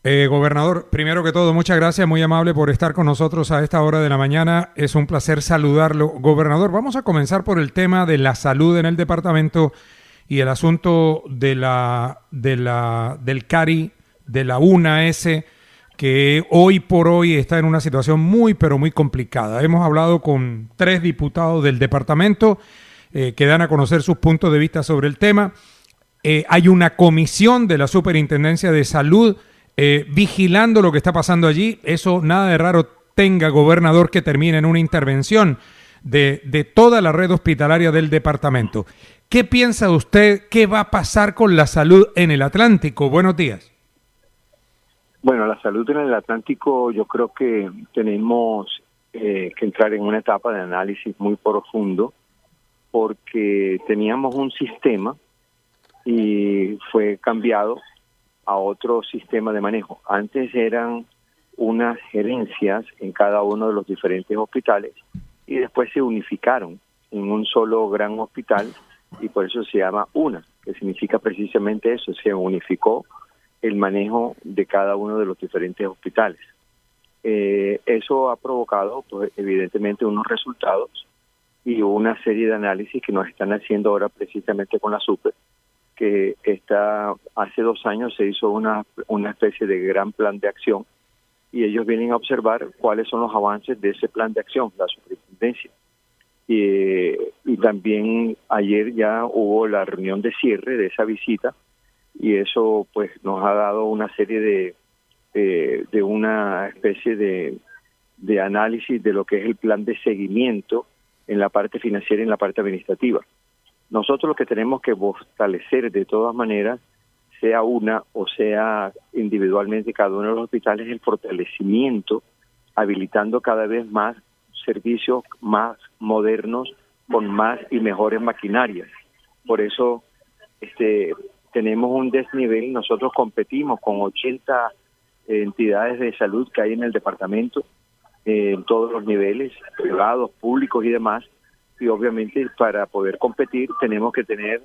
Gobernador, primero que todo, muchas gracias, muy amable por estar con nosotros a esta hora de la mañana. Es un placer saludarlo. Gobernador, vamos a comenzar por el tema de la salud en el departamento y el asunto del CARI, de la UNAS, que hoy por hoy está en una situación muy, pero muy complicada. Hemos hablado con 3 diputados del departamento que dan a conocer sus puntos de vista sobre el tema. Hay una comisión de la Superintendencia de Salud vigilando lo que está pasando allí. Eso nada de raro tenga, gobernador, que termine en una intervención de toda la red hospitalaria del departamento. ¿Qué piensa usted? ¿Qué va a pasar con la salud en el Atlántico? Buenos días. Bueno, la salud en el Atlántico, yo creo que tenemos que entrar en una etapa de análisis muy profundo, porque teníamos un sistema y fue cambiado a otro sistema de manejo. Antes eran unas gerencias en cada uno de los diferentes hospitales y después se unificaron en un solo gran hospital, y por eso se llama UNA, que significa precisamente eso: se unificó el manejo de cada uno de los diferentes hospitales. Eso ha provocado, pues, evidentemente, unos resultados y una serie de análisis que nos están haciendo ahora precisamente con la SUPER, que hace 2 años se hizo una especie de gran plan de acción, y ellos vienen a observar cuáles son los avances de ese plan de acción, la superintendencia. Y también ayer ya hubo la reunión de cierre de esa visita, y eso pues nos ha dado una serie de una especie de análisis de lo que es el plan de seguimiento en la parte financiera y en la parte administrativa. Nosotros lo que tenemos que fortalecer de todas maneras, sea una o sea individualmente cada uno de los hospitales, es el fortalecimiento, habilitando cada vez más servicios más modernos con más y mejores maquinarias. Por eso tenemos un desnivel. Nosotros competimos con 80 entidades de salud que hay en el departamento, en todos los niveles, privados, públicos y demás, y obviamente para poder competir tenemos que tener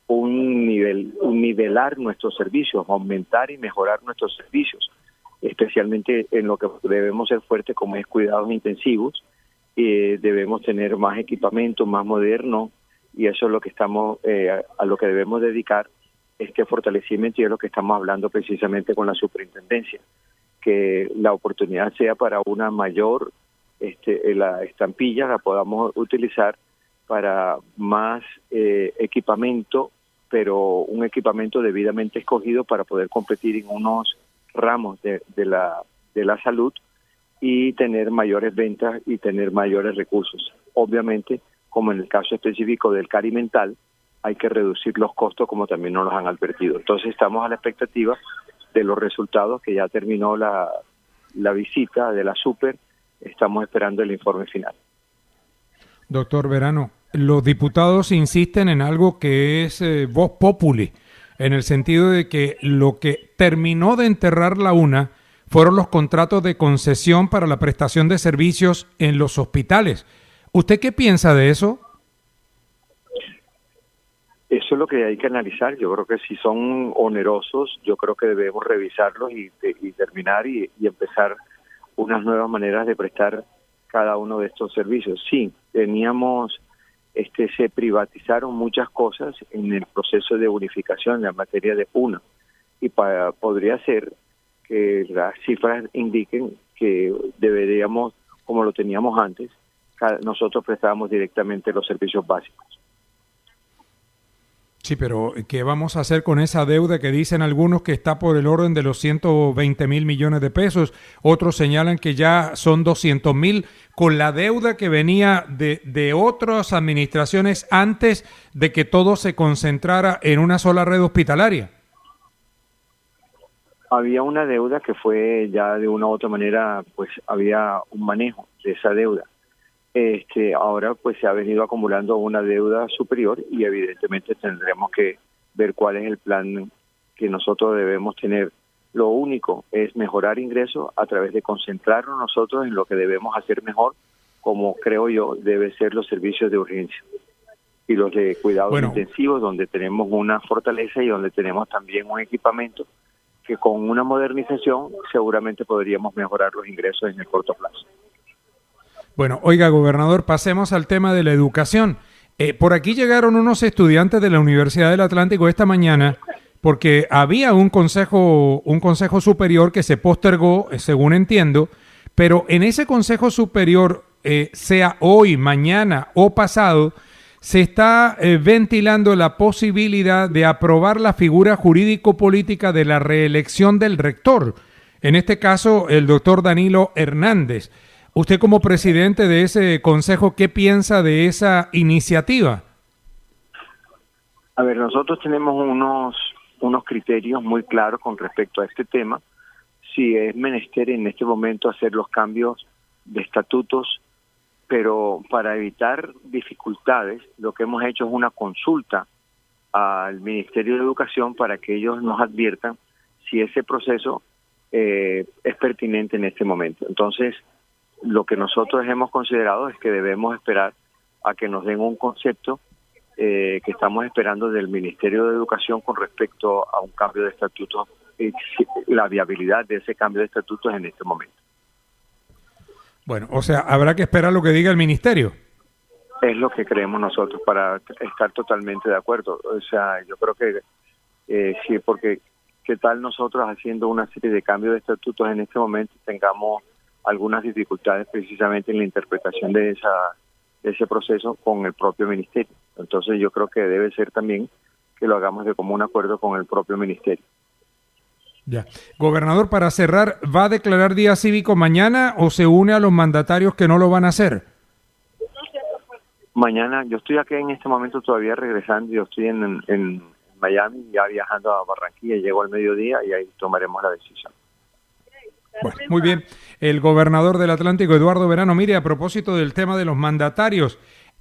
nivelar nuestros servicios, aumentar y mejorar nuestros servicios, especialmente en lo que debemos ser fuertes, como es cuidados intensivos. Debemos tener más equipamiento, más moderno, y eso es lo que a lo que debemos dedicar este fortalecimiento, y es lo que estamos hablando precisamente con la superintendencia, que la oportunidad sea para una mayor, la estampilla la podamos utilizar para más equipamiento, pero un equipamiento debidamente escogido para poder competir en unos ramos de la salud y tener mayores ventas y tener mayores recursos. Obviamente, como en el caso específico del CARI mental, hay que reducir los costos, como también nos los han advertido. Entonces estamos a la expectativa de los resultados, que ya terminó la visita de la SUPER. Estamos esperando el informe final. Doctor Verano, los diputados insisten en algo que es vox populi, en el sentido de que lo que terminó de enterrar la UNA fueron los contratos de concesión para la prestación de servicios en los hospitales. ¿Usted qué piensa de eso? Eso es lo que hay que analizar. Yo creo que si son onerosos, yo creo que debemos revisarlos y terminar y empezar unas nuevas maneras de prestar cada uno de estos servicios. Sí, se privatizaron muchas cosas en el proceso de unificación en la materia de UNA, y podría ser que las cifras indiquen que deberíamos, como lo teníamos antes, nosotros prestábamos directamente los servicios básicos. Sí, pero ¿qué vamos a hacer con esa deuda que dicen algunos que está por el orden de los 120,000 millones de pesos? Otros señalan que ya son 200,000, con la deuda que venía de otras administraciones antes de que todo se concentrara en una sola red hospitalaria. Había una deuda que fue ya de una u otra manera, pues había un manejo de esa deuda. Ahora pues se ha venido acumulando una deuda superior, y evidentemente tendremos que ver cuál es el plan que nosotros debemos tener. Lo único es mejorar ingresos a través de concentrarnos nosotros en lo que debemos hacer mejor, como creo yo debe ser los servicios de urgencia y los de cuidados intensivos, donde tenemos una fortaleza y donde tenemos también un equipamiento que con una modernización seguramente podríamos mejorar los ingresos en el corto plazo. Bueno, oiga, gobernador, pasemos al tema de la educación. Por aquí llegaron unos estudiantes de la Universidad del Atlántico esta mañana porque había un consejo superior que se postergó, según entiendo, pero en ese consejo superior, sea hoy, mañana o pasado, se está ventilando la posibilidad de aprobar la figura jurídico-política de la reelección del rector. En este caso, el doctor Danilo Hernández. Usted como presidente de ese consejo, ¿qué piensa de esa iniciativa? A ver, nosotros tenemos unos criterios muy claros con respecto a este tema. Si es menester en este momento hacer los cambios de estatutos, pero para evitar dificultades, lo que hemos hecho es una consulta al Ministerio de Educación para que ellos nos adviertan si ese proceso es pertinente en este momento. Entonces, lo que nosotros hemos considerado es que debemos esperar a que nos den un concepto que estamos esperando del Ministerio de Educación con respecto a un cambio de estatutos, la viabilidad de ese cambio de estatutos en este momento. Bueno, o sea, habrá que esperar lo que diga el ministerio. Es lo que creemos nosotros para estar totalmente de acuerdo. O sea, yo creo que sí, porque qué tal nosotros haciendo una serie de cambios de estatutos en este momento tengamos algunas dificultades precisamente en la interpretación de ese proceso con el propio ministerio. Entonces yo creo que debe ser también que lo hagamos de común acuerdo con el propio ministerio. Ya. Gobernador, para cerrar, ¿va a declarar día cívico mañana o se une a los mandatarios que no lo van a hacer? Mañana, yo estoy aquí en este momento todavía regresando, yo estoy en Miami, ya viajando a Barranquilla, llego al mediodía y ahí tomaremos la decisión. Bueno, muy bien. El gobernador del Atlántico, Eduardo Verano, mire, a propósito del tema de los mandatarios,